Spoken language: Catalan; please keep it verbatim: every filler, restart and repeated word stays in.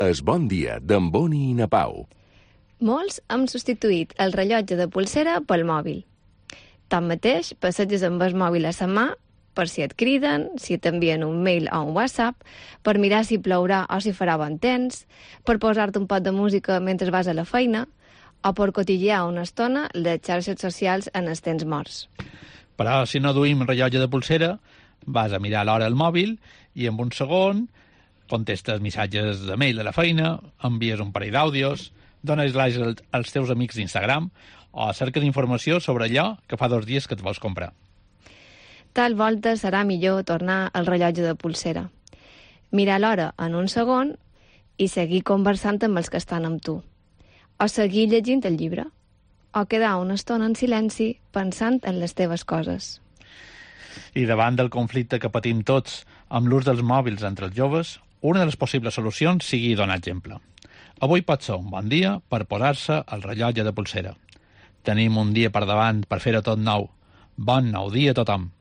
Es Bon Dia, d'en Boni i na Pau. Molts hem substituït el rellotge de pulsera pel mòbil. Tanmateix, passeges amb el mòbil a la mà per si et criden, si t'envien un mail o un WhatsApp, per mirar si plourà o si farà bon temps, per posar-te un pot de música mentre vas a la feina o per cotillear una estona les xarxes socials en els temps morts. Però si no duim rellotge de pulsera, vas a mirar l'hora al mòbil i en un segon contestes missatges de mail de la feina, envies un parell d'àudios, dones like als teus amics d'Instagram o cerques informació sobre allò que fa dos dies que et vols comprar. Tal volta serà millor tornar al rellotge de pulsera, mirar l'hora en un segon i seguir conversant amb els que estan amb tu, o seguir llegint el llibre, o quedar una estona en silenci pensant en les teves coses. I davant del conflicte que patim tots amb l'ús dels mòbils entre els joves, una de les possibles solucions sigui donar exemple. Avui pot ser un bon dia per posar-se el rellotge de pulsera. Tenim un dia per davant per fer-ho tot nou. Bon nou dia a tothom.